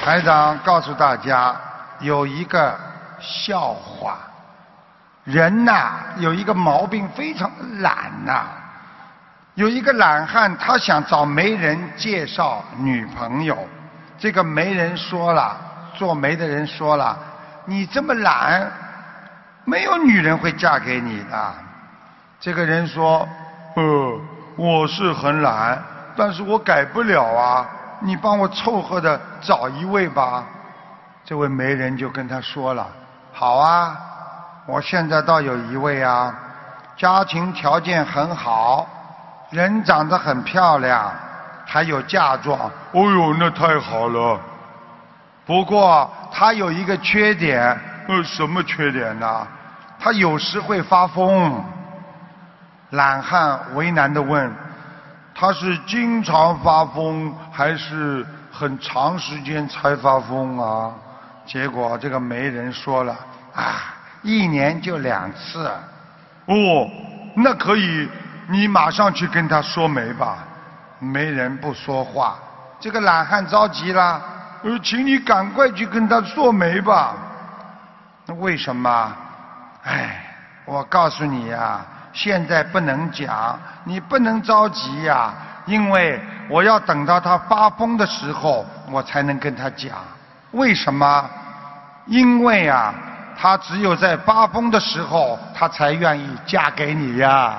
台长告诉大家，有一个笑话，人呐有一个毛病，非常懒呐。有一个懒汉，他想找媒人介绍女朋友，这个媒人说了，做媒的人说了，你这么懒，没有女人会嫁给你的。这个人说，我是很懒，但是我改不了啊，你帮我凑合的找一位吧。这位媒人就跟他说了，好啊，我现在倒有一位啊，家庭条件很好，人长得很漂亮，还有嫁妆。哦呦，那太好了。不过他有一个缺点。什么缺点呢？他有时会发疯。懒汉为难地问，他是经常发疯还是很长时间才发疯啊？结果这个媒人说了，一年就2次。那可以，你马上去跟他说媒吧。媒人不说话，这个懒汉着急了，请你赶快去跟他说媒吧。那为什么？我告诉你呀，现在不能讲，你不能着急呀，因为我要等到他发疯的时候，我才能跟他讲。为什么？因为啊，他只有在发疯的时候，他才愿意嫁给你呀。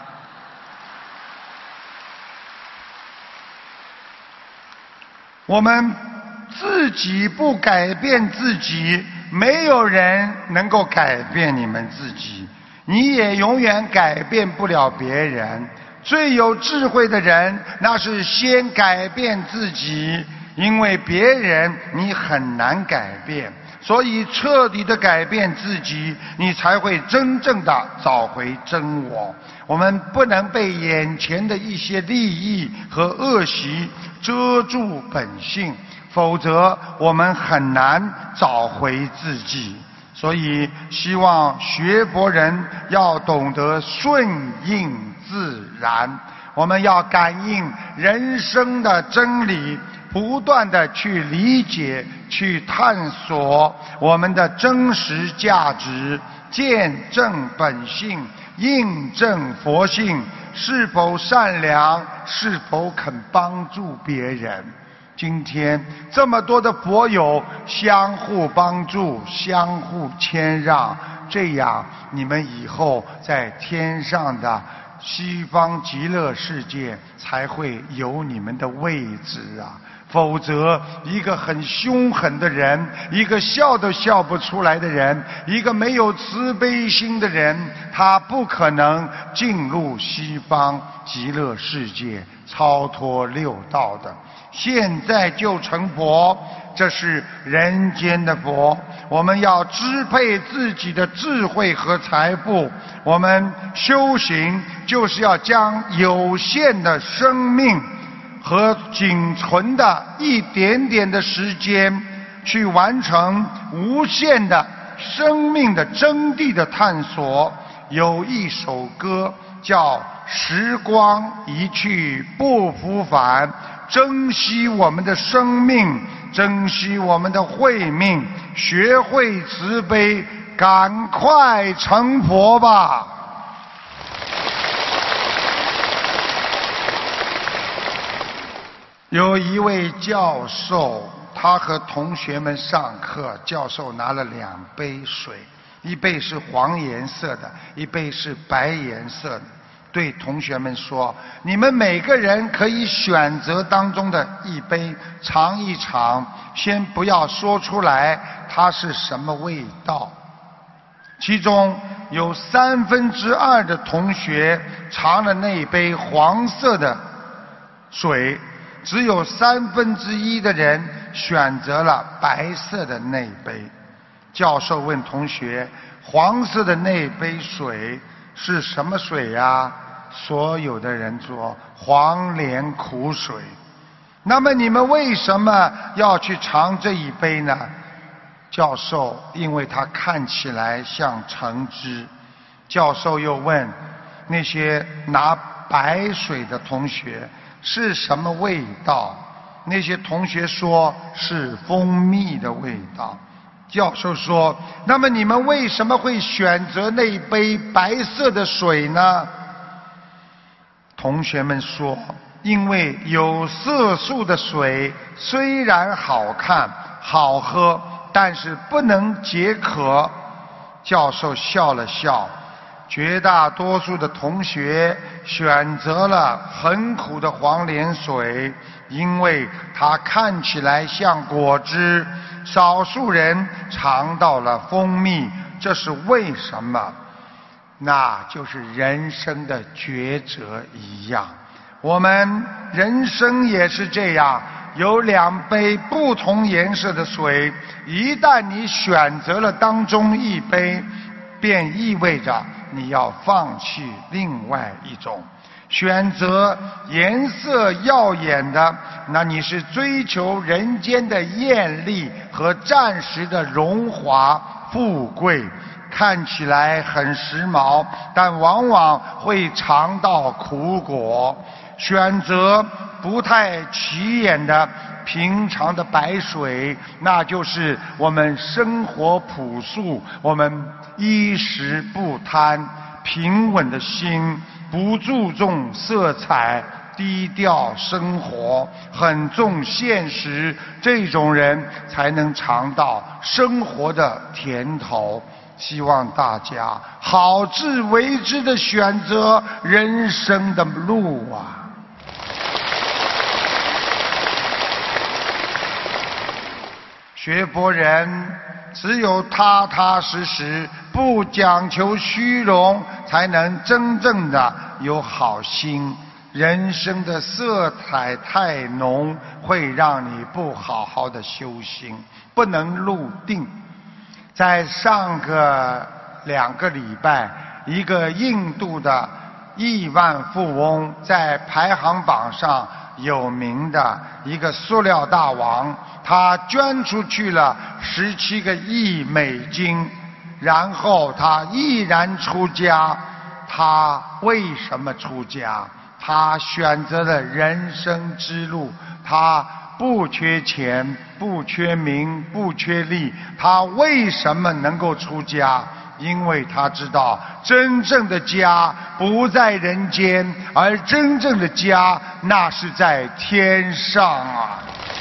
我们自己不改变自己，没有人能够改变你们自己，你也永远改变不了别人。最有智慧的人，那是先改变自己，因为别人你很难改变，所以彻底的改变自己，你才会真正的找回真我。我们不能被眼前的一些利益和恶习遮住本性，否则我们很难找回自己。所以希望学佛人要懂得顺应自然，我们要感应人生的真理，不断的去理解，去探索我们的真实价值，见证本性，印证佛性，是否善良，是否肯帮助别人。今天这么多的佛友相互帮助，相互谦让，这样你们以后在天上的西方极乐世界才会有你们的位置啊！否则一个很凶狠的人，一个笑都笑不出来的人，一个没有慈悲心的人，他不可能进入西方极乐世界超脱六道的。现在就成佛，这是人间的佛。我们要支配自己的智慧和财富，我们修行就是要将有限的生命和仅存的一点点的时间，去完成无限的生命的真谛的探索。有一首歌叫《时光一去不复返》，珍惜我们的生命，珍惜我们的慧命，学会慈悲，赶快成佛吧！有一位教授，他和同学们上课，教授拿了2杯水，一杯是黄颜色的，一杯是白颜色的，对同学们说，你们每个人可以选择当中的一杯尝一尝，先不要说出来它是什么味道。其中有2/3的同学尝了那杯黄色的水，只有1/3的人选择了白色的那杯。教授问同学，黄色的那杯水是什么水呀？所有的人说黄连苦水。那么你们为什么要去尝这一杯呢？教授因为它看起来像橙汁。教授又问那些拿白水的同学是什么味道？ 那些同学说是蜂蜜的味道。教授说，那么你们为什么会选择那一杯白色的水呢？同学们说，因为有色素的水虽然好看好喝，但是不能解渴。教授笑了笑，绝大多数的同学选择了很苦的黄连水，因为它看起来像果汁，少数人尝到了蜂蜜，这是为什么？那就是人生的抉择一样。我们人生也是这样，有2杯不同颜色的水，一旦你选择了当中一杯，便意味着你要放弃另外一种。选择颜色耀眼的，那你是追求人间的艳丽和暂时的荣华富贵，看起来很时髦，但往往会尝到苦果。选择不太起眼的平常的白水，那就是我们生活朴素，我们衣食不贪，平稳的心，不注重色彩，低调生活，很重现实，这种人才能尝到生活的甜头。希望大家好自为之地选择人生的路啊！学佛人只有踏踏实实，不讲求虚荣，才能真正的有好心。人生的色彩太浓，会让你不好好的修心，不能入定。在上个2个礼拜，一个印度的亿万富翁，在排行榜上有名的一个塑料大王，他捐出去了17个亿美金，然后他毅然出家。他为什么出家？他选择了人生之路，他不缺钱，不缺名，不缺利。他为什么能够出家？因为他知道真正的家不在人间，而真正的家那是在天上啊！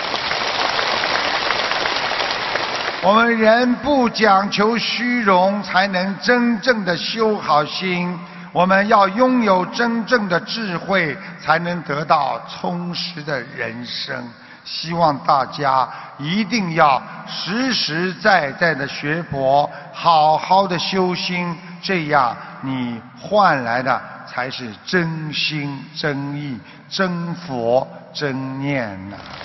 我们人不讲求虚荣，才能真正的修好心。我们要拥有真正的智慧，才能得到充实的人生。希望大家一定要实实在在的学佛，好好的修心，这样你换来的才是真心真意、真佛真念啊。